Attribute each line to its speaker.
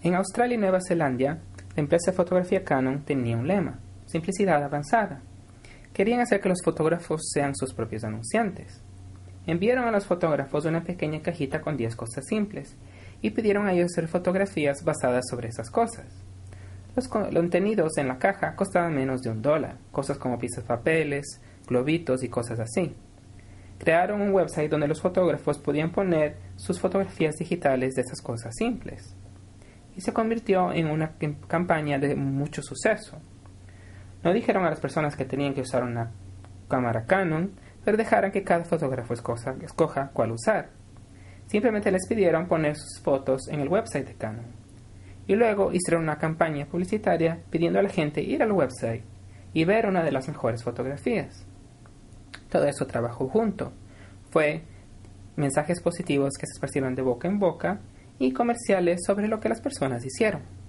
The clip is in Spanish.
Speaker 1: En Australia y Nueva Zelanda, la empresa de fotografía Canon tenía un lema: simplicidad avanzada. Querían hacer que los fotógrafos sean sus propios anunciantes. Enviaron a los fotógrafos una pequeña cajita con 10 cosas simples y pidieron a ellos hacer fotografías basadas sobre esas cosas. Los contenidos en la caja costaban menos de $1, cosas como piezas de papeles, globitos y cosas así. Crearon un website donde los fotógrafos podían poner sus fotografías digitales de esas cosas simples. Y se convirtió en una campaña de mucho suceso. No dijeron a las personas que tenían que usar una cámara Canon, pero dejaron que cada fotógrafo escoja cuál usar. Simplemente les pidieron poner sus fotos en el website de Canon. Y luego hicieron una campaña publicitaria pidiendo a la gente ir al website y ver una de las mejores fotografías. Todo eso trabajó junto. Fue mensajes positivos que se esparcieron de boca en boca y comerciales sobre lo que las personas hicieron.